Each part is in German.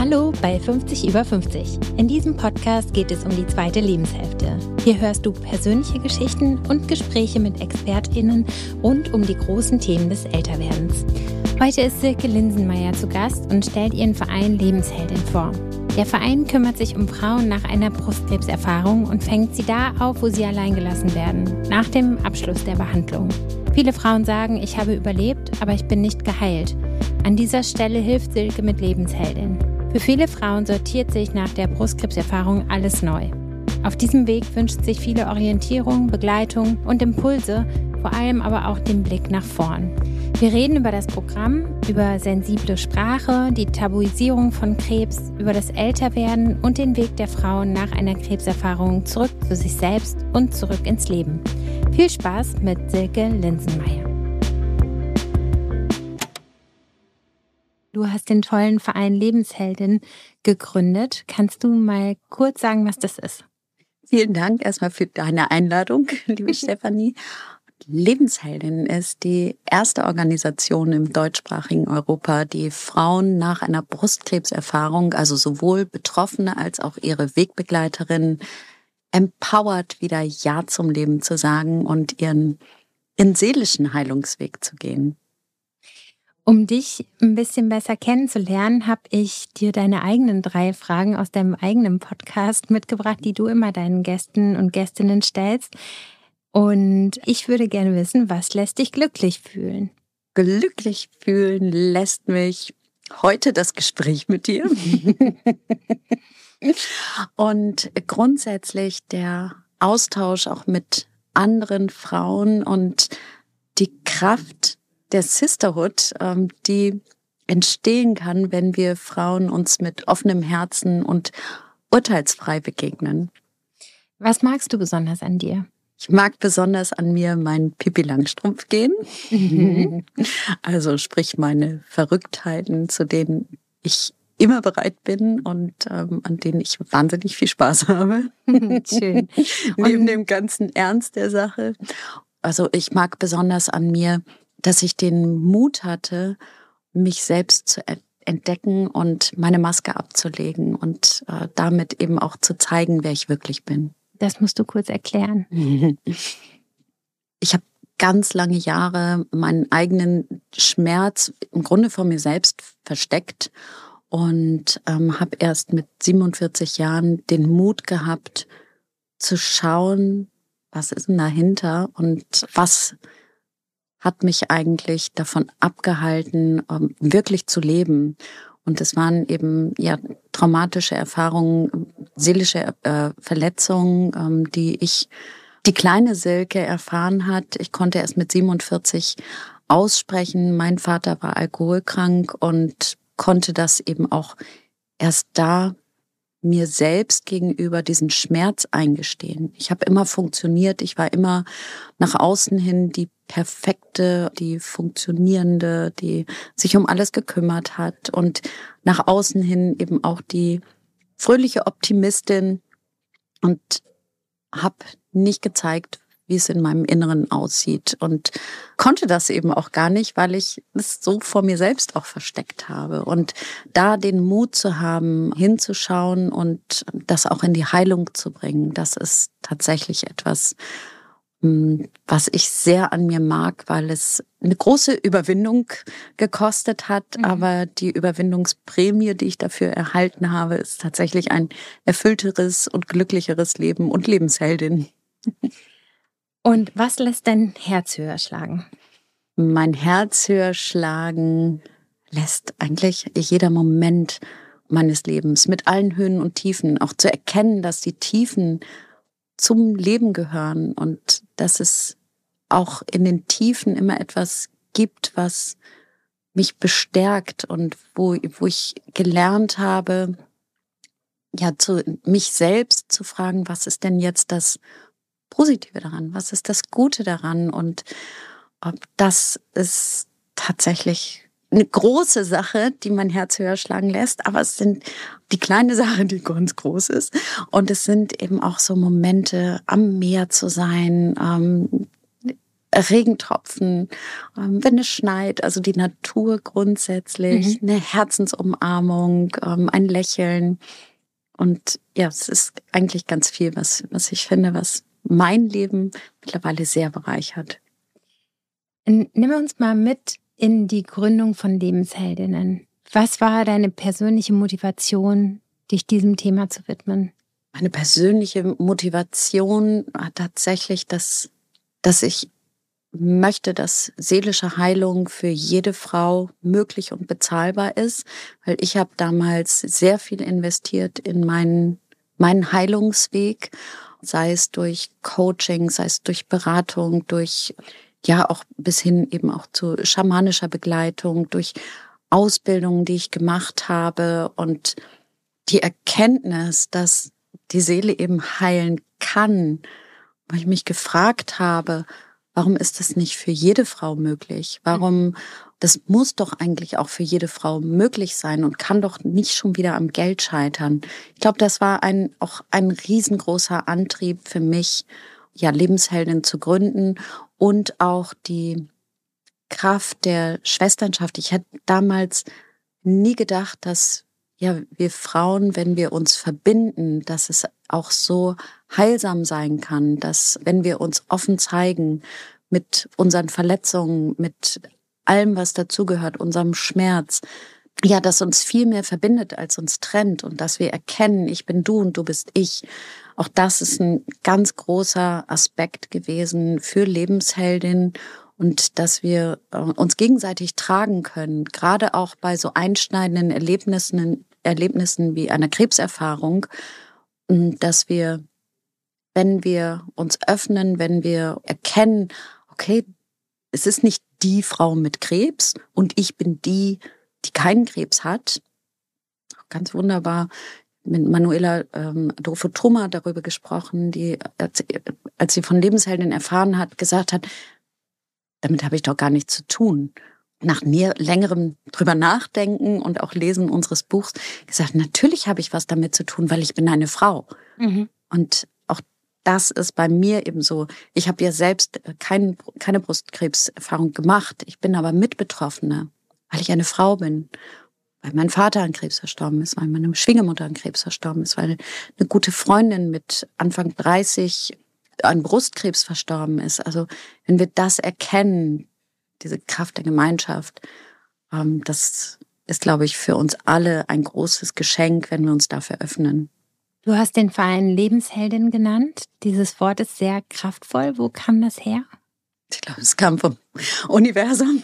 Hallo bei 50 über 50. In diesem Podcast geht es um die zweite Lebenshälfte. Hier hörst du persönliche Geschichten und Gespräche mit ExpertInnen rund um die großen Themen des Älterwerdens. Heute ist Silke Linsenmeier zu Gast und stellt ihren Verein Lebensheldin vor. Der Verein kümmert sich um Frauen nach einer Brustkrebserfahrung und fängt sie da auf, wo sie allein gelassen werden, nach dem Abschluss der Behandlung. Viele Frauen sagen, ich habe überlebt, aber ich bin nicht geheilt. An dieser Stelle hilft Silke mit Lebensheldin. Für viele Frauen sortiert sich nach der Brustkrebserfahrung alles neu. Auf diesem Weg wünscht sich viele Orientierung, Begleitung und Impulse, vor allem aber auch den Blick nach vorn. Wir reden über das Programm, über sensible Sprache, die Tabuisierung von Krebs, über das Älterwerden und den Weg der Frauen nach einer Krebserfahrung zurück zu sich selbst und zurück ins Leben. Viel Spaß mit Silke Linsenmeier. Du hast den tollen Verein Lebensheldin gegründet. Kannst du mal kurz sagen, was das ist? Vielen Dank erstmal für deine Einladung, liebe Stefanie. Lebensheldin ist die erste Organisation im deutschsprachigen Europa, die Frauen nach einer Brustkrebserfahrung, also sowohl Betroffene als auch ihre Wegbegleiterinnen, empowert, wieder Ja zum Leben zu sagen und ihren seelischen Heilungsweg zu gehen. Um dich ein bisschen besser kennenzulernen, habe ich dir deine eigenen 3 Fragen aus deinem eigenen Podcast mitgebracht, die du immer deinen Gästen und Gästinnen stellst. Und ich würde gerne wissen, was lässt dich glücklich fühlen? Glücklich fühlen lässt mich heute das Gespräch mit dir. Und grundsätzlich der Austausch auch mit anderen Frauen und die Kraft der Sisterhood, die entstehen kann, wenn wir Frauen uns mit offenem Herzen und urteilsfrei begegnen. Was magst du besonders an dir? Ich mag besonders an mir mein Pippi Langstrumpf gehen. Also sprich meine Verrücktheiten, zu denen ich immer bereit bin und an denen ich wahnsinnig viel Spaß habe. Schön. Neben dem ganzen Ernst der Sache. Also ich mag besonders an mir, dass ich den Mut hatte, mich selbst zu entdecken und meine Maske abzulegen und damit eben auch zu zeigen, wer ich wirklich bin. Das musst du kurz erklären. Ich habe ganz lange Jahre meinen eigenen Schmerz im Grunde vor mir selbst versteckt und habe erst mit 47 Jahren den Mut gehabt, zu schauen, was ist denn dahinter und was hat mich eigentlich davon abgehalten, wirklich zu leben. Und es waren eben traumatische Erfahrungen, seelische Verletzungen, die kleine Silke erfahren hat. Ich konnte erst mit 47 aussprechen. Mein Vater war alkoholkrank und konnte das eben auch erst da mir selbst gegenüber diesen Schmerz eingestehen. Ich habe immer funktioniert, ich war immer nach außen hin die perfekte, die funktionierende, die sich um alles gekümmert hat und nach außen hin eben auch die fröhliche Optimistin und habe nicht gezeigt, wie es in meinem Inneren aussieht und konnte das eben auch gar nicht, weil ich es so vor mir selbst auch versteckt habe. Und da den Mut zu haben, hinzuschauen und das auch in die Heilung zu bringen, das ist tatsächlich etwas, was ich sehr an mir mag, weil es eine große Überwindung gekostet hat, aber die Überwindungsprämie, die ich dafür erhalten habe, ist tatsächlich ein erfüllteres und glücklicheres Leben und Lebensheldin. Und was lässt dein Herz höher schlagen? Mein Herz höher schlagen lässt eigentlich jeder Moment meines Lebens mit allen Höhen und Tiefen, auch zu erkennen, dass die Tiefen zum Leben gehören und dass es auch in den Tiefen immer etwas gibt, was mich bestärkt und wo ich gelernt habe, mich selbst zu fragen, was ist denn jetzt das Positive daran? Was ist das Gute daran? Und das ist tatsächlich eine große Sache, die mein Herz höher schlagen lässt, aber es sind die kleine Sache, die ganz groß ist. Und es sind eben auch so Momente, am Meer zu sein, Regentropfen, wenn es schneit, also die Natur grundsätzlich, eine Herzensumarmung, ein Lächeln. Und ja, es ist eigentlich ganz viel, was ich finde, was mein Leben mittlerweile sehr bereichert. Nimm uns mal mit in die Gründung von Lebensheldinnen. Was war deine persönliche Motivation, dich diesem Thema zu widmen? Meine persönliche Motivation war tatsächlich, dass ich möchte, dass seelische Heilung für jede Frau möglich und bezahlbar ist, weil ich habe damals sehr viel investiert in meinen Heilungsweg, sei es durch Coaching, sei es durch Beratung, durch auch bis hin eben auch zu schamanischer Begleitung, durch Ausbildungen, die ich gemacht habe und die Erkenntnis, dass die Seele eben heilen kann, weil ich mich gefragt habe, warum ist das nicht für jede Frau möglich? Das muss doch eigentlich auch für jede Frau möglich sein und kann doch nicht schon wieder am Geld scheitern. Ich glaube, das war auch ein riesengroßer Antrieb für mich, ja, Lebensheldin zu gründen und auch die Kraft der Schwesternschaft. Ich hätte damals nie gedacht, dass wir Frauen, wenn wir uns verbinden, dass es auch so heilsam sein kann, dass wenn wir uns offen zeigen mit unseren Verletzungen, mit allem, was dazugehört, unserem Schmerz, dass uns viel mehr verbindet, als uns trennt und dass wir erkennen, ich bin du und du bist ich. Auch das ist ein ganz großer Aspekt gewesen für Lebensheldin und dass wir uns gegenseitig tragen können, gerade auch bei so einschneidenden Erlebnissen wie einer Krebserfahrung, dass wir, wenn wir uns öffnen, wenn wir erkennen, okay, es ist nicht die Frau mit Krebs und ich bin die keinen Krebs hat. Ganz wunderbar mit Manuela Adolfo-Thoma darüber gesprochen, die, als sie von Lebensheldin erfahren hat, gesagt hat, damit habe ich doch gar nichts zu tun. Nach längerem drüber nachdenken und auch Lesen unseres Buchs gesagt, natürlich habe ich was damit zu tun, weil ich bin eine Frau. Und auch das ist bei mir eben so. Ich habe ja selbst keine Brustkrebserfahrung gemacht. Ich bin aber Mitbetroffene, weil ich eine Frau bin. Weil mein Vater an Krebs verstorben ist, weil meine Schwiegermutter an Krebs verstorben ist, weil eine gute Freundin mit Anfang 30 an Brustkrebs verstorben ist. Also wenn wir das erkennen, diese Kraft der Gemeinschaft, das ist, glaube ich, für uns alle ein großes Geschenk, wenn wir uns dafür öffnen. Du hast den Verein Lebensheldin genannt. Dieses Wort ist sehr kraftvoll. Wo kam das her? Ich glaube, es kam vom Universum.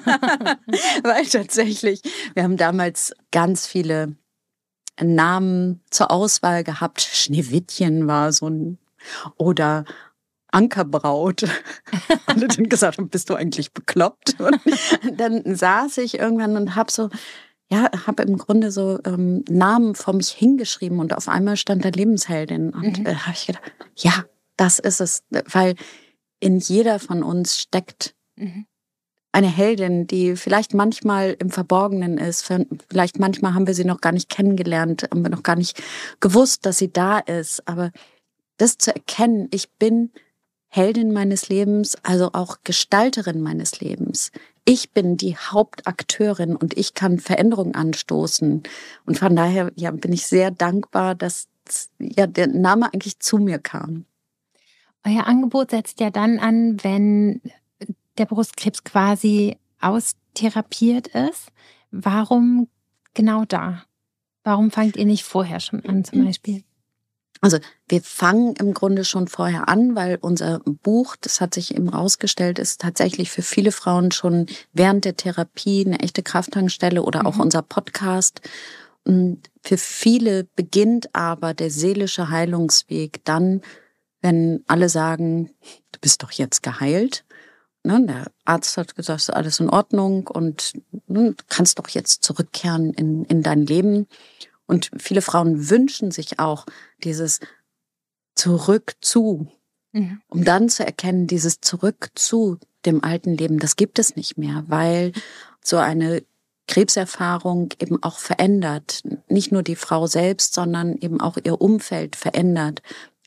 Weil tatsächlich, wir haben damals ganz viele Namen zur Auswahl gehabt. Schneewittchen war so ein, oder Ankerbraut. Alle dann gesagt haben, bist du eigentlich bekloppt? Und dann saß ich irgendwann und habe im Grunde so Namen vor mich hingeschrieben und auf einmal stand da Lebensheldin. Und habe ich gedacht, ja, das ist es. Weil in jeder von uns steckt eine Heldin, die vielleicht manchmal im Verborgenen ist. Vielleicht manchmal haben wir sie noch gar nicht kennengelernt, haben wir noch gar nicht gewusst, dass sie da ist. Aber das zu erkennen, ich bin Heldin meines Lebens, also auch Gestalterin meines Lebens. Ich bin die Hauptakteurin und ich kann Veränderungen anstoßen. Und von daher bin ich sehr dankbar, dass der Name eigentlich zu mir kam. Euer Angebot setzt ja dann an, wenn der Brustkrebs quasi austherapiert ist. Warum genau da? Warum fangt ihr nicht vorher schon an zum Beispiel? Also wir fangen im Grunde schon vorher an, weil unser Buch, das hat sich eben rausgestellt, ist tatsächlich für viele Frauen schon während der Therapie eine echte Krafttankstelle oder auch unser Podcast. Und für viele beginnt aber der seelische Heilungsweg dann, wenn alle sagen, du bist doch jetzt geheilt. Der Arzt hat gesagt, ist alles in Ordnung und du kannst doch jetzt zurückkehren in dein Leben. Und viele Frauen wünschen sich auch dieses Zurück zu, um dann zu erkennen, dieses Zurück zu dem alten Leben, das gibt es nicht mehr, weil so eine Krebserfahrung eben auch verändert. Nicht nur die Frau selbst, sondern eben auch ihr Umfeld verändert.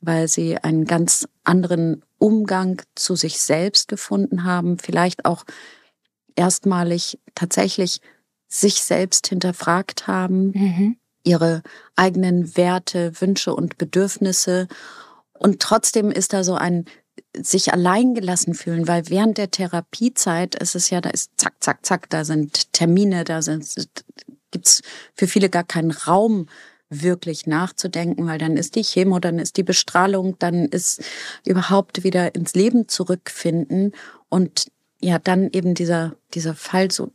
weil sie einen ganz anderen Umgang zu sich selbst gefunden haben, vielleicht auch erstmalig tatsächlich sich selbst hinterfragt haben, ihre eigenen Werte, Wünsche und Bedürfnisse. Und trotzdem ist da so ein sich allein gelassen fühlen, weil während der Therapiezeit ist es ja, da ist zack, zack, zack, da sind Termine, gibt's für viele gar keinen Raum, wirklich nachzudenken, weil dann ist die Chemo, dann ist die Bestrahlung, dann ist überhaupt wieder ins Leben zurückfinden und ja, dann eben dieser Fall so,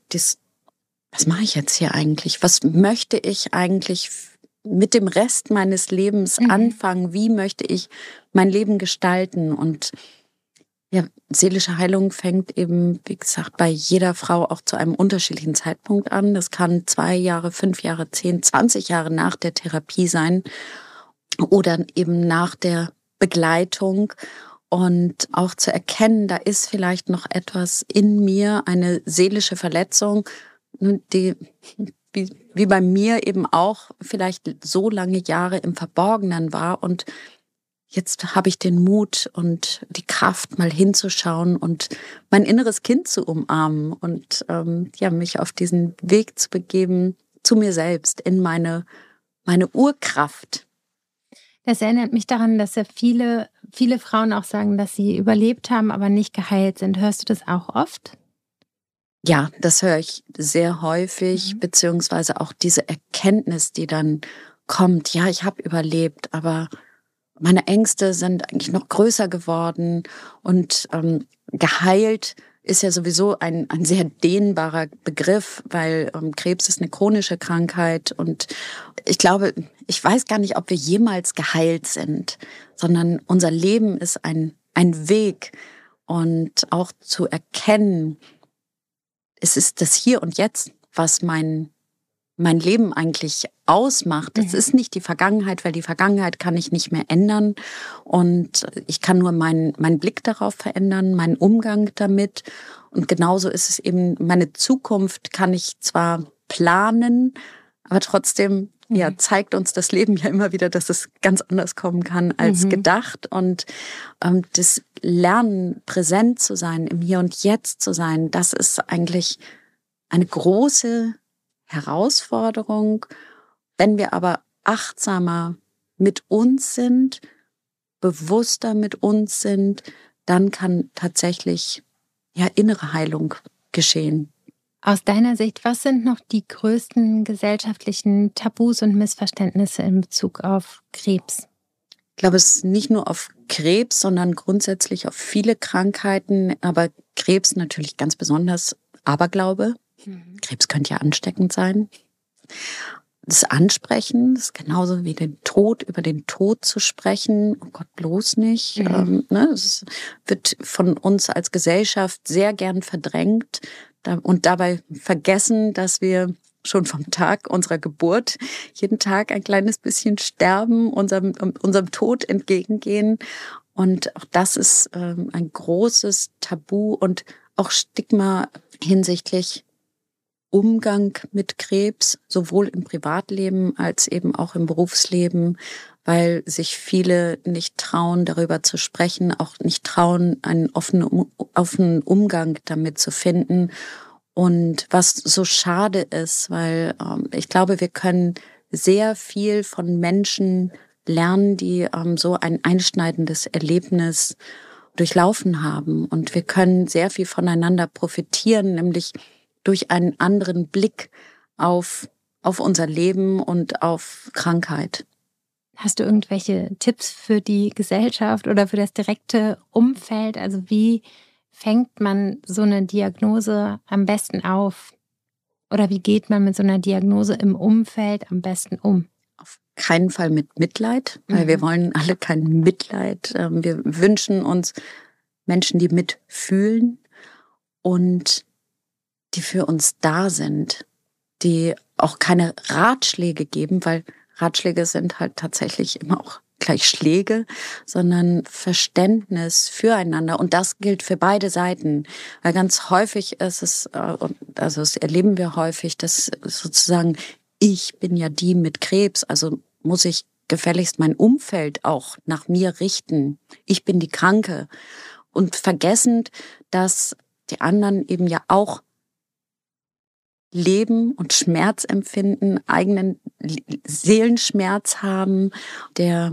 was mache ich jetzt hier eigentlich? Was möchte ich eigentlich mit dem Rest meines Lebens anfangen? Wie möchte ich mein Leben gestalten? Und ja, seelische Heilung fängt eben, wie gesagt, bei jeder Frau auch zu einem unterschiedlichen Zeitpunkt an. Das kann 2 Jahre, 5 Jahre, 10, 20 Jahre nach der Therapie sein oder eben nach der Begleitung. Und auch zu erkennen, da ist vielleicht noch etwas in mir, eine seelische Verletzung, die wie bei mir eben auch vielleicht so lange Jahre im Verborgenen war. Und jetzt habe ich den Mut und die Kraft, mal hinzuschauen und mein inneres Kind zu umarmen und mich auf diesen Weg zu begeben zu mir selbst, in meine Urkraft. Das erinnert mich daran, dass ja viele Frauen auch sagen, dass sie überlebt haben, aber nicht geheilt sind. Hörst du das auch oft? Ja, das höre ich sehr häufig, beziehungsweise auch diese Erkenntnis, die dann kommt. Ja, ich habe überlebt, aber meine Ängste sind eigentlich noch größer geworden und geheilt ist ja sowieso ein sehr dehnbarer Begriff, weil Krebs ist eine chronische Krankheit und ich glaube, ich weiß gar nicht, ob wir jemals geheilt sind, sondern unser Leben ist ein Weg und auch zu erkennen, es ist das Hier und Jetzt, was mein Leben eigentlich ausmacht. Es ist nicht die Vergangenheit, weil die Vergangenheit kann ich nicht mehr ändern und ich kann nur meinen Blick darauf verändern, meinen Umgang damit und genauso ist es eben, meine Zukunft kann ich zwar planen, aber trotzdem zeigt uns das Leben ja immer wieder, dass es ganz anders kommen kann als gedacht und das Lernen, präsent zu sein, im Hier und Jetzt zu sein, das ist eigentlich eine große Herausforderung. Wenn wir aber achtsamer mit uns sind, bewusster mit uns sind, dann kann tatsächlich innere Heilung geschehen. Aus deiner Sicht, was sind noch die größten gesellschaftlichen Tabus und Missverständnisse in Bezug auf Krebs? Ich glaube, es ist nicht nur auf Krebs, sondern grundsätzlich auf viele Krankheiten, aber Krebs natürlich ganz besonders Aberglaube. Krebs könnte ja ansteckend sein. Das Ansprechen, das ist genauso wie über den Tod zu sprechen. Oh Gott, bloß nicht. Es wird von uns als Gesellschaft sehr gern verdrängt und dabei vergessen, dass wir schon vom Tag unserer Geburt jeden Tag ein kleines bisschen sterben, unserem Tod entgegengehen. Und auch das ist ein großes Tabu und auch Stigma hinsichtlich Umgang mit Krebs, sowohl im Privatleben als eben auch im Berufsleben, weil sich viele nicht trauen, darüber zu sprechen, auch nicht trauen, einen offenen Umgang damit zu finden. Und was so schade ist, weil ich glaube, wir können sehr viel von Menschen lernen, die so ein einschneidendes Erlebnis durchlaufen haben. Und wir können sehr viel voneinander profitieren, nämlich durch einen anderen Blick auf unser Leben und auf Krankheit. Hast du irgendwelche Tipps für die Gesellschaft oder für das direkte Umfeld? Also wie fängt man so eine Diagnose am besten auf? Oder wie geht man mit so einer Diagnose im Umfeld am besten um? Auf keinen Fall mit Mitleid, weil wir wollen alle kein Mitleid. Wir wünschen uns Menschen, die mitfühlen und die für uns da sind, die auch keine Ratschläge geben, weil Ratschläge sind halt tatsächlich immer auch gleich Schläge, sondern Verständnis füreinander. Und das gilt für beide Seiten. Weil ganz häufig ist es, also das erleben wir häufig, dass sozusagen ich bin ja die mit Krebs, also muss ich gefälligst mein Umfeld auch nach mir richten. Ich bin die Kranke. Und vergessend, dass die anderen eben ja auch leben und Schmerz empfinden, eigenen Seelenschmerz haben, der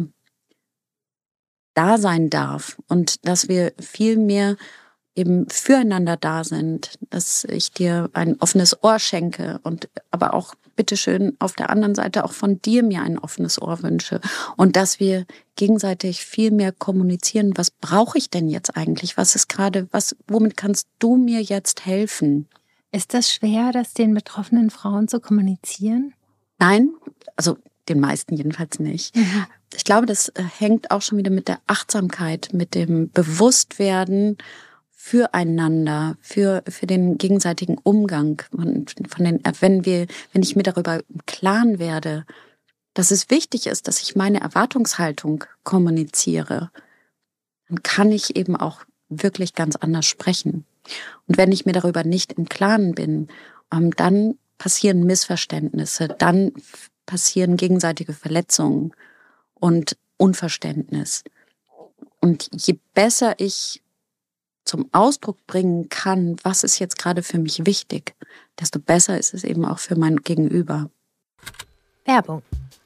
da sein darf. Und dass wir viel mehr eben füreinander da sind, dass ich dir ein offenes Ohr schenke und aber auch bitteschön auf der anderen Seite auch von dir mir ein offenes Ohr wünsche und dass wir gegenseitig viel mehr kommunizieren, was brauche ich denn jetzt eigentlich, was ist gerade, womit kannst du mir jetzt helfen? Ist das schwer, das den betroffenen Frauen zu kommunizieren? Nein, also den meisten jedenfalls nicht. Mhm. Ich glaube, das hängt auch schon wieder mit der Achtsamkeit, mit dem Bewusstwerden füreinander, für den gegenseitigen Umgang. Und wenn ich mir darüber im Klaren werde, dass es wichtig ist, dass ich meine Erwartungshaltung kommuniziere, dann kann ich eben auch wirklich ganz anders sprechen. Und wenn ich mir darüber nicht im Klaren bin, dann passieren Missverständnisse, dann passieren gegenseitige Verletzungen und Unverständnis. Und je besser ich zum Ausdruck bringen kann, was ist jetzt gerade für mich wichtig, desto besser ist es eben auch für mein Gegenüber. Werbung.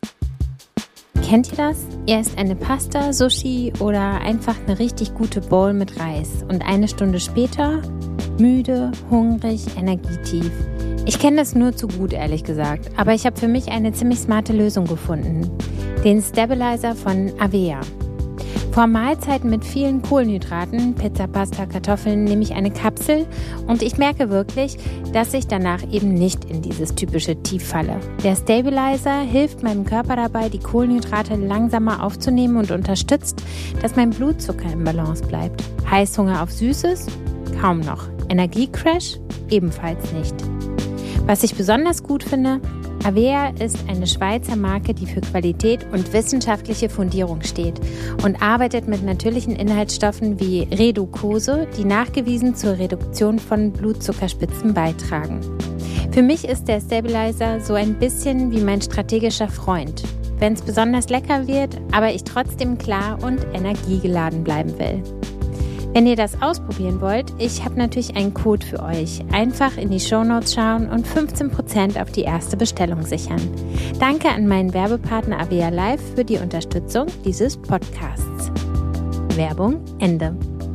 Kennt ihr das? Ihr esst eine Pasta, Sushi oder einfach eine richtig gute Bowl mit Reis und eine Stunde später müde, hungrig, energietief. Ich kenne das nur zu gut, ehrlich gesagt, aber ich habe für mich eine ziemlich smarte Lösung gefunden. Den Stabilizer von Avea. Vor Mahlzeiten mit vielen Kohlenhydraten, Pizza, Pasta, Kartoffeln, nehme ich eine Kapsel und ich merke wirklich, dass ich danach eben nicht in dieses typische Tief falle. Der Stabilizer hilft meinem Körper dabei, die Kohlenhydrate langsamer aufzunehmen und unterstützt, dass mein Blutzucker im Balance bleibt. Heißhunger auf Süßes? Kaum noch. Energiecrash? Ebenfalls nicht. Was ich besonders gut finde, Avea ist eine Schweizer Marke, die für Qualität und wissenschaftliche Fundierung steht und arbeitet mit natürlichen Inhaltsstoffen wie Reducose, die nachgewiesen zur Reduktion von Blutzuckerspitzen beitragen. Für mich ist der Stabilizer so ein bisschen wie mein strategischer Freund, wenn es besonders lecker wird, aber ich trotzdem klar und energiegeladen bleiben will. Wenn ihr das ausprobieren wollt, ich habe natürlich einen Code für euch. Einfach in die Shownotes schauen und 15% auf die erste Bestellung sichern. Danke an meinen Werbepartner Avea Live für die Unterstützung dieses Podcasts. Werbung Ende.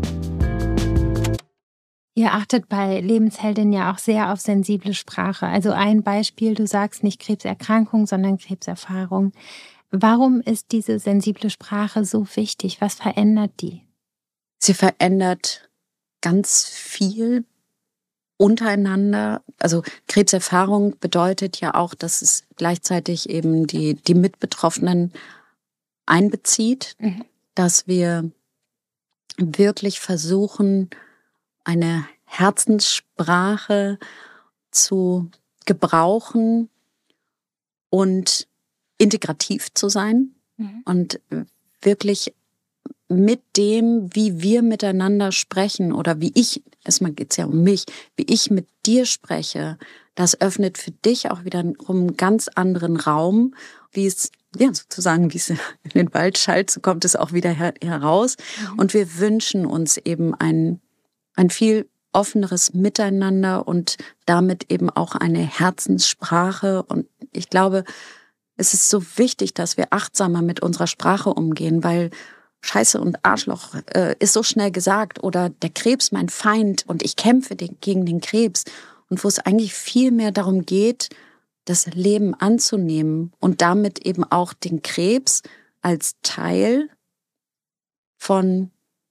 Ihr achtet bei Lebensheldin ja auch sehr auf sensible Sprache. Also ein Beispiel, du sagst nicht Krebserkrankung, sondern Krebserfahrung. Warum ist diese sensible Sprache so wichtig? Was verändert die? Sie verändert ganz viel untereinander. Also Krebserfahrung bedeutet ja auch, dass es gleichzeitig eben die Mitbetroffenen einbezieht, dass wir wirklich versuchen, eine Herzenssprache zu gebrauchen und integrativ zu sein und wirklich mit dem, wie wir miteinander sprechen oder wie ich, erstmal geht's ja um mich, wie ich mit dir spreche, das öffnet für dich auch wieder einen ganz anderen Raum, wie es, ja, sozusagen, wie es in den Wald schallt, so kommt es auch wieder heraus. Und wir wünschen uns eben ein viel offeneres Miteinander und damit eben auch eine Herzenssprache. Und ich glaube, es ist so wichtig, dass wir achtsamer mit unserer Sprache umgehen, weil Scheiße und Arschloch ist so schnell gesagt oder der Krebs mein Feind und ich kämpfe gegen den Krebs und wo es eigentlich viel mehr darum geht, das Leben anzunehmen und damit eben auch den Krebs als Teil von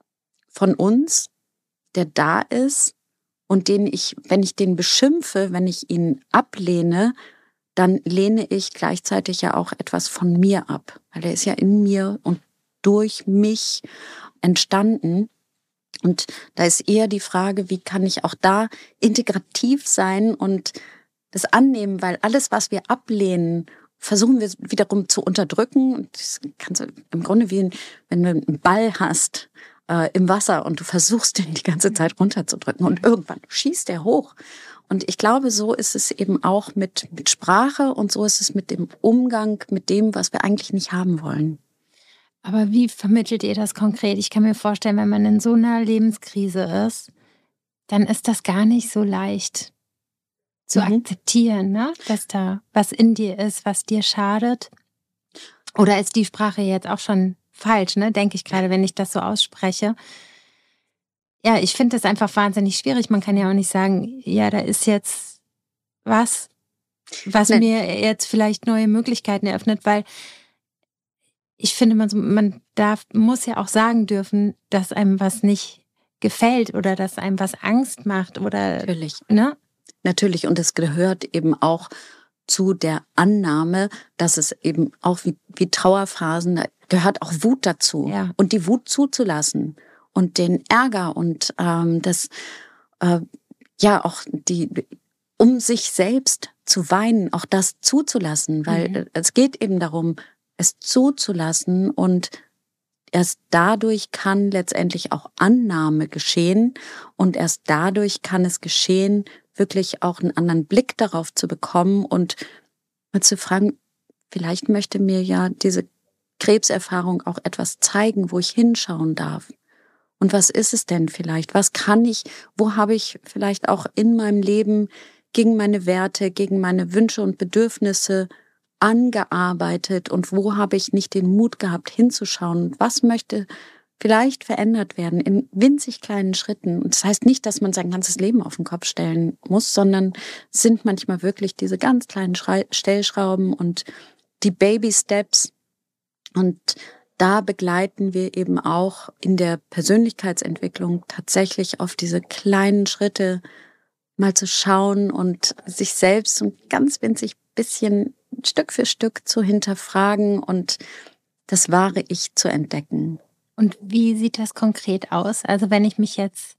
uns, der da ist und den ich, wenn ich den beschimpfe, wenn ich ihn ablehne, dann lehne ich gleichzeitig ja auch etwas von mir ab, weil er ist ja in mir und durch mich entstanden. Und da ist eher die Frage, wie kann ich auch da integrativ sein und das annehmen, weil alles, was wir ablehnen, versuchen wir wiederum zu unterdrücken. Und das kannst du im Grunde wie wenn du einen Ball hast im Wasser und du versuchst den die ganze Zeit runterzudrücken und irgendwann schießt der hoch. Und ich glaube, so ist es eben auch mit Sprache und so ist es mit dem Umgang mit dem, was wir eigentlich nicht haben wollen. Aber wie vermittelt ihr das konkret? Ich kann mir vorstellen, wenn man in so einer Lebenskrise ist, dann ist das gar nicht so leicht zu akzeptieren, ne? Dass da was in dir ist, was dir schadet. Oder ist die Sprache jetzt auch schon falsch, ne? Denke ich gerade, wenn ich das so ausspreche. Ja, ich finde das einfach wahnsinnig schwierig. Man kann ja auch nicht sagen, ja, da ist jetzt was mir jetzt vielleicht neue Möglichkeiten eröffnet, weil ich finde, man muss ja auch sagen dürfen, dass einem was nicht gefällt oder dass einem was Angst macht oder. Natürlich. Ne? Natürlich. Und es gehört eben auch zu der Annahme, dass es eben auch wie Trauerphasen, da gehört auch Wut dazu. Ja. Und die Wut zuzulassen und den Ärger und auch um sich selbst zu weinen, auch das zuzulassen, weil es geht eben darum, es zuzulassen und erst dadurch kann letztendlich auch Annahme geschehen und erst dadurch kann es geschehen, wirklich auch einen anderen Blick darauf zu bekommen und mal zu fragen, vielleicht möchte mir ja diese Krebserfahrung auch etwas zeigen, wo ich hinschauen darf. Und was ist es denn vielleicht? Wo habe ich vielleicht auch in meinem Leben gegen meine Werte, gegen meine Wünsche und Bedürfnisse angearbeitet und wo habe ich nicht den Mut gehabt hinzuschauen? Was möchte vielleicht verändert werden in winzig kleinen Schritten? Und das heißt nicht, dass man sein ganzes Leben auf den Kopf stellen muss, sondern es sind manchmal wirklich diese ganz kleinen Stellschrauben und die Baby Steps. Und da begleiten wir eben auch in der Persönlichkeitsentwicklung tatsächlich auf diese kleinen Schritte mal zu schauen und sich selbst so ein ganz winzig bisschen Stück für Stück zu hinterfragen und das wahre Ich zu entdecken. Und wie sieht das konkret aus? Also wenn ich mich jetzt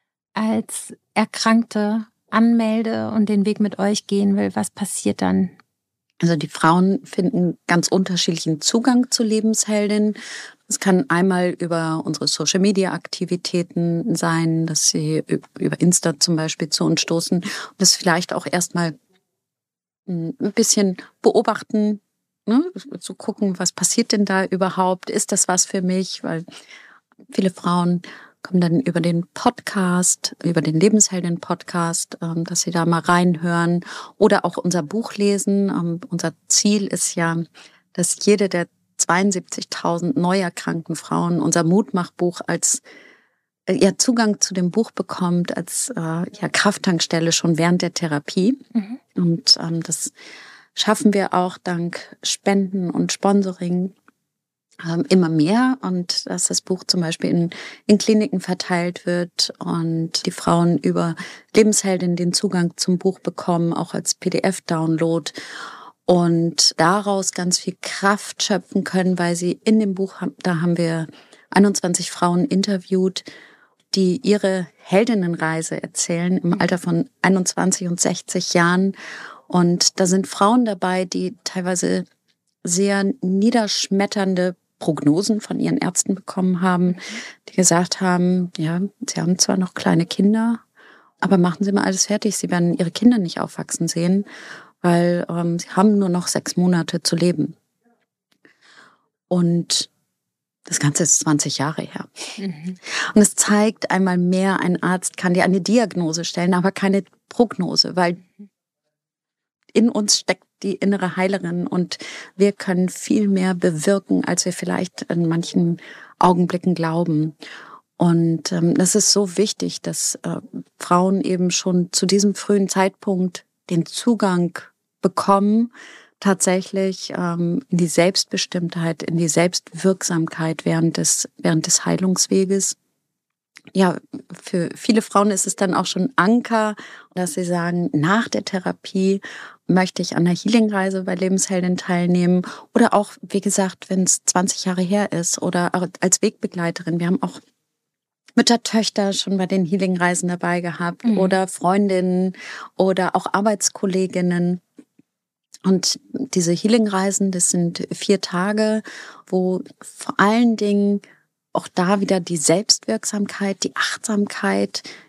als Erkrankte anmelde und den Weg mit euch gehen will, was passiert dann? Also die Frauen finden ganz unterschiedlichen Zugang zu Lebensheldin. Es kann einmal über unsere Social-Media-Aktivitäten sein, dass sie über Insta zum Beispiel zu uns stoßen und das vielleicht auch erstmal ein bisschen beobachten, ne? Zu gucken, was passiert denn da überhaupt? Ist das was für mich? Weil viele Frauen kommen dann über den Podcast, über den Lebensheldin-Podcast, dass sie da mal reinhören oder auch unser Buch lesen. Unser Ziel ist ja, dass jede der 72.000 neu erkrankten Frauen unser Mutmachbuch als Zugang zu dem Buch bekommt, als Krafttankstelle schon während der Therapie. Und das schaffen wir auch dank Spenden und Sponsoring immer mehr und dass das Buch zum Beispiel in Kliniken verteilt wird und die Frauen über Lebensheldin den Zugang zum Buch bekommen, auch als PDF-Download und daraus ganz viel Kraft schöpfen können, weil sie in dem Buch, da haben wir 21 Frauen interviewt, die ihre Heldinnenreise erzählen im Alter von 21 und 60 Jahren. Und da sind Frauen dabei, die teilweise sehr niederschmetternde Prognosen von ihren Ärzten bekommen haben, die gesagt haben, ja, sie haben zwar noch kleine Kinder, aber machen Sie mal alles fertig. Sie werden Ihre Kinder nicht aufwachsen sehen, weil sie haben nur noch 6 Monate zu leben. Und das Ganze ist 20 Jahre her. Und es zeigt einmal mehr, ein Arzt kann dir eine Diagnose stellen, aber keine Prognose, weil in uns steckt die innere Heilerin und wir können viel mehr bewirken, als wir vielleicht in manchen Augenblicken glauben. Und das ist so wichtig, dass Frauen eben schon zu diesem frühen Zeitpunkt den Zugang bekommen, tatsächlich in die Selbstbestimmtheit, in die Selbstwirksamkeit während des Heilungsweges. Ja, für viele Frauen ist es dann auch schon Anker, dass sie sagen, nach der Therapie möchte ich an der Healingreise bei Lebensheldin teilnehmen oder auch, wie gesagt, wenn es 20 Jahre her ist oder als Wegbegleiterin. Wir haben auch Mütter, Töchter schon bei den Healingreisen dabei gehabt oder Freundinnen oder auch Arbeitskolleginnen. Und diese Healingreisen, das sind 4 Tage, wo vor allen Dingen auch da wieder die Selbstwirksamkeit, die Achtsamkeit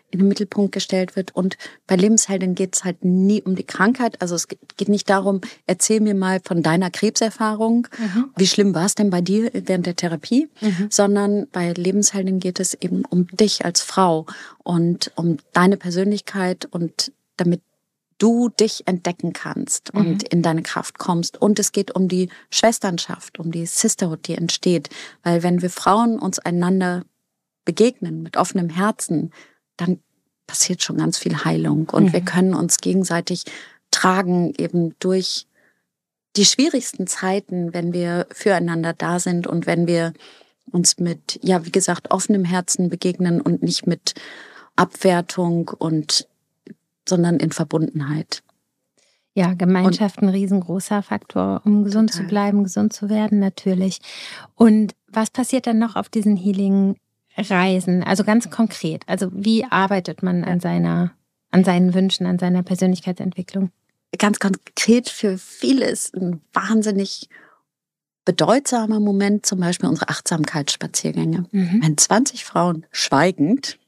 in den Mittelpunkt gestellt wird. Und bei Lebensheldin geht es halt nie um die Krankheit. Also es geht nicht darum, erzähl mir mal von deiner Krebserfahrung. Wie schlimm war es denn bei dir während der Therapie? Sondern bei Lebensheldin geht es eben um dich als Frau und um deine Persönlichkeit und damit du dich entdecken kannst und in deine Kraft kommst. Und es geht um die Schwesternschaft, um die Sisterhood, die entsteht. Weil wenn wir Frauen uns einander begegnen mit offenem Herzen, dann passiert schon ganz viel Heilung. Und wir können uns gegenseitig tragen, eben durch die schwierigsten Zeiten, wenn wir füreinander da sind und wenn wir uns mit, ja, wie gesagt, offenem Herzen begegnen und nicht mit Abwertung sondern in Verbundenheit. Ja, Gemeinschaft ein riesengroßer Faktor, um gesund zu bleiben, gesund zu werden natürlich. Und was passiert dann noch auf diesen Healing-Reisen? Also ganz konkret, also wie arbeitet man an seinen Wünschen, an seiner Persönlichkeitsentwicklung? Ganz konkret für viele ist ein wahnsinnig bedeutsamer Moment, zum Beispiel unsere Achtsamkeitsspaziergänge. Wenn 20 Frauen schweigend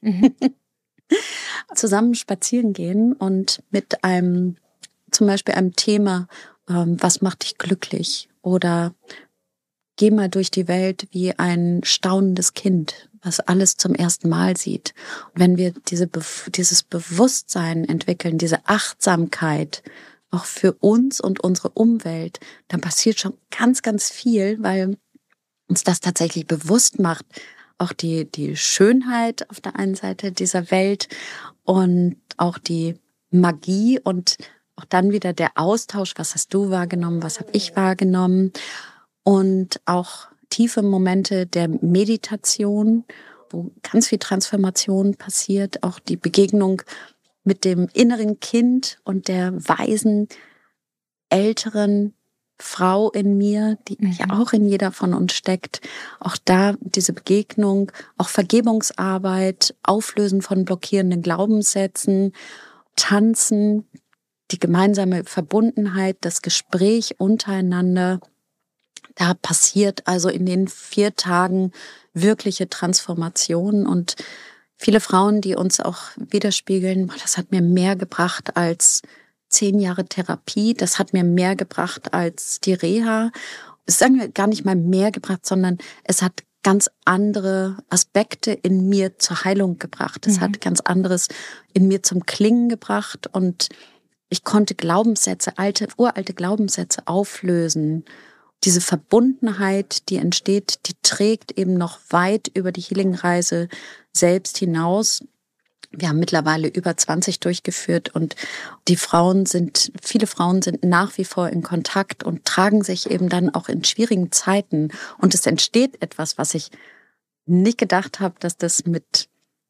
zusammen spazieren gehen und mit zum Beispiel einem Thema, was macht dich glücklich? Oder geh mal durch die Welt wie ein staunendes Kind, was alles zum ersten Mal sieht. Und wenn wir dieses Bewusstsein entwickeln, diese Achtsamkeit, auch für uns und unsere Umwelt, dann passiert schon ganz, ganz viel, weil uns das tatsächlich bewusst macht, auch die Schönheit auf der einen Seite dieser Welt und auch die Magie und auch dann wieder der Austausch, was hast du wahrgenommen, was habe ich wahrgenommen und auch tiefe Momente der Meditation, wo ganz viel Transformation passiert, auch die Begegnung mit dem inneren Kind und der weisen, älteren Frau in mir, die ja auch in jeder von uns steckt. Auch da diese Begegnung, auch Vergebungsarbeit, Auflösen von blockierenden Glaubenssätzen, Tanzen, die gemeinsame Verbundenheit, das Gespräch untereinander. Da passiert also in den 4 Tagen wirkliche Transformation und viele Frauen, die uns auch widerspiegeln, das hat mir mehr gebracht als 10 Jahre Therapie, das hat mir mehr gebracht als die Reha. Das sagen wir gar nicht mal mehr gebracht, sondern es hat ganz andere Aspekte in mir zur Heilung gebracht. Es hat ganz anderes in mir zum Klingen gebracht und ich konnte Glaubenssätze, uralte Glaubenssätze auflösen. Diese Verbundenheit, die entsteht, die trägt eben noch weit über die Healing-Reise selbst hinaus. Wir haben mittlerweile über 20 durchgeführt und viele Frauen sind nach wie vor in Kontakt und tragen sich eben dann auch in schwierigen Zeiten. Und es entsteht etwas, was ich nicht gedacht habe, dass das mit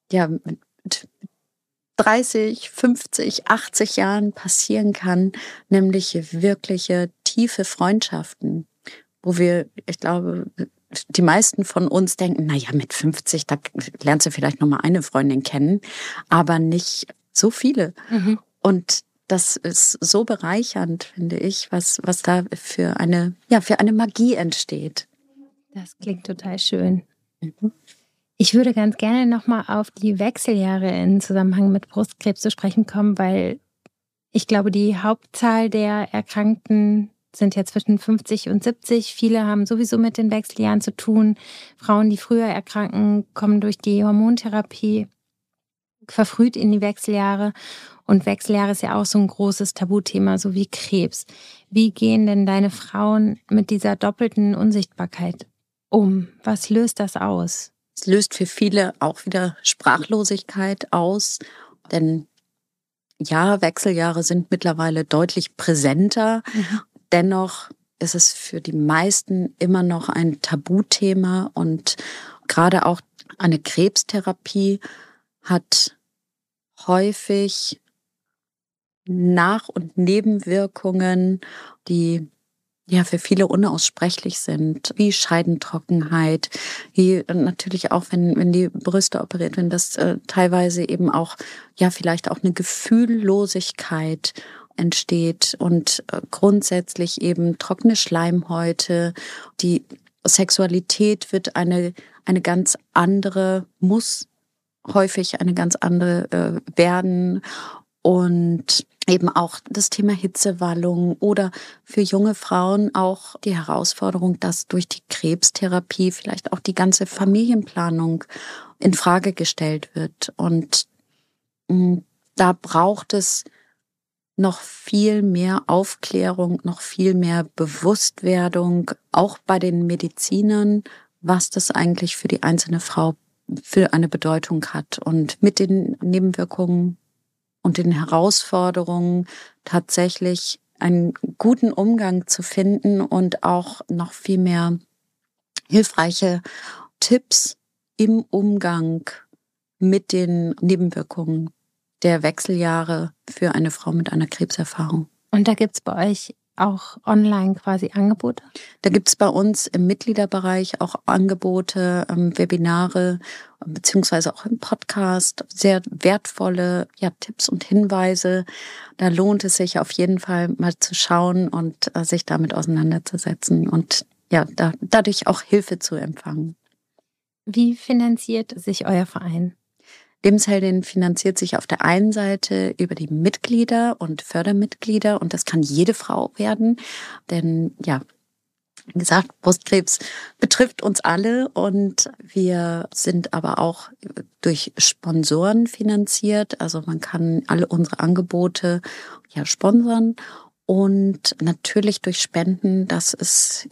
30, 50, 80 Jahren passieren kann, nämlich wirkliche tiefe Freundschaften, wo ich glaube, die meisten von uns denken, mit 50, da lernst du vielleicht noch mal eine Freundin kennen, aber nicht so viele. Und das ist so bereichernd, finde ich, was da für eine Magie entsteht. Das klingt total schön. Ich würde ganz gerne noch mal auf die Wechseljahre in Zusammenhang mit Brustkrebs zu sprechen kommen, weil ich glaube, die Hauptzahl der Erkrankten sind ja zwischen 50 und 70. Viele haben sowieso mit den Wechseljahren zu tun. Frauen, die früher erkranken, kommen durch die Hormontherapie verfrüht in die Wechseljahre. Und Wechseljahre ist ja auch so ein großes Tabuthema, so wie Krebs. Wie gehen denn deine Frauen mit dieser doppelten Unsichtbarkeit um? Was löst das aus? Es löst für viele auch wieder Sprachlosigkeit aus, denn ja, Wechseljahre sind mittlerweile deutlich präsenter. Dennoch ist es für die meisten immer noch ein Tabuthema und gerade auch eine Krebstherapie hat häufig Nach- und Nebenwirkungen, die für viele unaussprechlich sind, wie Scheidentrockenheit, wie natürlich auch, wenn die Brüste operiert werden, dass teilweise eben auch, vielleicht auch eine Gefühllosigkeit entsteht und grundsätzlich eben trockene Schleimhäute. Die Sexualität wird eine ganz andere, muss häufig eine ganz andere werden. Und eben auch das Thema Hitzewallung oder für junge Frauen auch die Herausforderung, dass durch die Krebstherapie vielleicht auch die ganze Familienplanung in Frage gestellt wird. Und da braucht es noch viel mehr Aufklärung, noch viel mehr Bewusstwerdung, auch bei den Medizinern, was das eigentlich für die einzelne Frau für eine Bedeutung hat. Und mit den Nebenwirkungen und den Herausforderungen tatsächlich einen guten Umgang zu finden und auch noch viel mehr hilfreiche Tipps im Umgang mit den Nebenwirkungen der Wechseljahre für eine Frau mit einer Krebserfahrung. Und da gibt's bei euch auch online quasi Angebote? Da gibt's bei uns im Mitgliederbereich auch Angebote, Webinare, beziehungsweise auch im Podcast, sehr wertvolle Tipps und Hinweise. Da lohnt es sich auf jeden Fall mal zu schauen und sich damit auseinanderzusetzen und dadurch auch Hilfe zu empfangen. Wie finanziert sich euer Verein? Lebensheldin finanziert sich auf der einen Seite über die Mitglieder und Fördermitglieder und das kann jede Frau werden, denn wie gesagt, Brustkrebs betrifft uns alle und wir sind aber auch durch Sponsoren finanziert, also man kann alle unsere Angebote sponsern. Und natürlich durch Spenden, das ist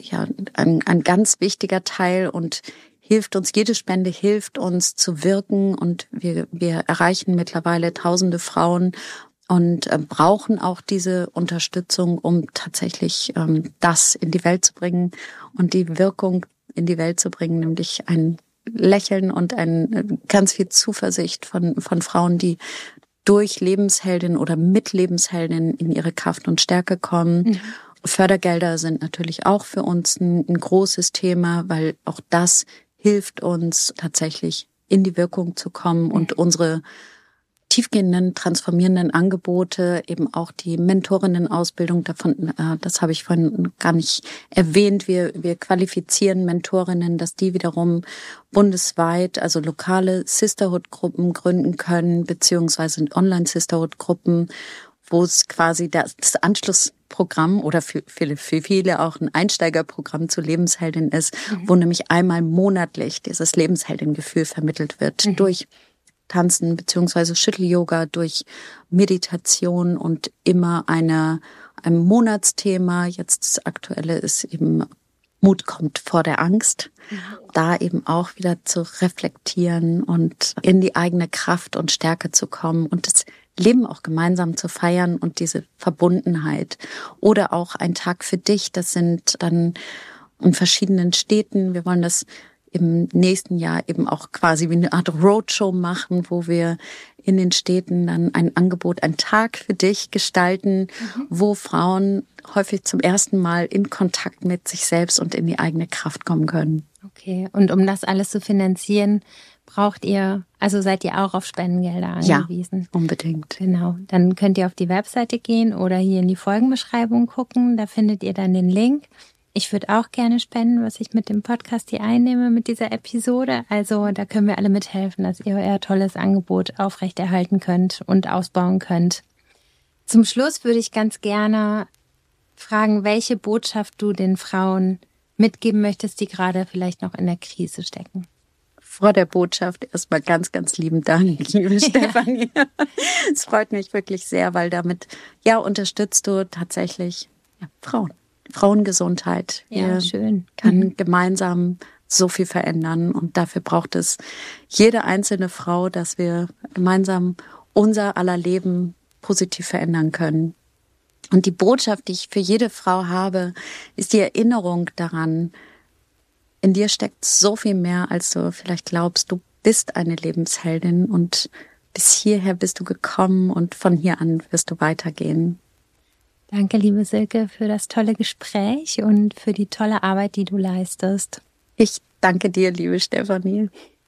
ein ganz wichtiger Teil und jede Spende hilft uns zu wirken und wir erreichen mittlerweile tausende Frauen und brauchen auch diese Unterstützung, um tatsächlich das in die Welt zu bringen und die Wirkung in die Welt zu bringen, nämlich ein Lächeln und ganz viel Zuversicht von Frauen, die durch Lebensheldin oder mit Lebensheldin in ihre Kraft und Stärke kommen. Mhm. Fördergelder sind natürlich auch für uns ein großes Thema, weil auch das hilft uns tatsächlich in die Wirkung zu kommen und unsere tiefgehenden, transformierenden Angebote, eben auch die Mentorinnen-Ausbildung davon, das habe ich vorhin gar nicht erwähnt. Wir qualifizieren Mentorinnen, dass die wiederum bundesweit, also lokale Sisterhood-Gruppen gründen können, beziehungsweise Online-Sisterhood-Gruppen, wo es quasi das Anschlussprogramm oder für viele auch ein Einsteigerprogramm zu Lebensheldin ist, wo nämlich einmal monatlich dieses Lebensheldin-Gefühl vermittelt wird durch Tanzen beziehungsweise Schüttel-Yoga, durch Meditation und immer ein Monatsthema. Jetzt das Aktuelle ist eben Mut kommt vor der Angst. Da eben auch wieder zu reflektieren und in die eigene Kraft und Stärke zu kommen und das Leben auch gemeinsam zu feiern und diese Verbundenheit. Oder auch ein Tag für dich, das sind dann in verschiedenen Städten. Wir wollen das im nächsten Jahr eben auch quasi wie eine Art Roadshow machen, wo wir in den Städten dann ein Angebot, einen Tag für dich gestalten, wo Frauen häufig zum ersten Mal in Kontakt mit sich selbst und in die eigene Kraft kommen können. Okay, und um das alles zu finanzieren, seid ihr auch auf Spendengelder angewiesen? Ja, unbedingt. Genau, dann könnt ihr auf die Webseite gehen oder hier in die Folgenbeschreibung gucken, da findet ihr dann den Link. Ich würde auch gerne spenden, was ich mit dem Podcast hier einnehme, mit dieser Episode. Also da können wir alle mithelfen, dass ihr euer tolles Angebot aufrechterhalten könnt und ausbauen könnt. Zum Schluss würde ich ganz gerne fragen, welche Botschaft du den Frauen mitgeben möchtest, die gerade vielleicht noch in der Krise stecken. Vor der Botschaft erstmal ganz, ganz lieben Dank, liebe Stefanie. Es freut mich wirklich sehr, weil damit unterstützt du tatsächlich Frauen. Frauengesundheit. Ja, schön. Kann gemeinsam so viel verändern und dafür braucht es jede einzelne Frau, dass wir gemeinsam unser aller Leben positiv verändern können. Und die Botschaft, die ich für jede Frau habe, ist die Erinnerung daran, in dir steckt so viel mehr, als du vielleicht glaubst. Du bist eine Lebensheldin und bis hierher bist du gekommen und von hier an wirst du weitergehen. Danke, liebe Silke, für das tolle Gespräch und für die tolle Arbeit, die du leistest. Ich danke dir, liebe Stefanie.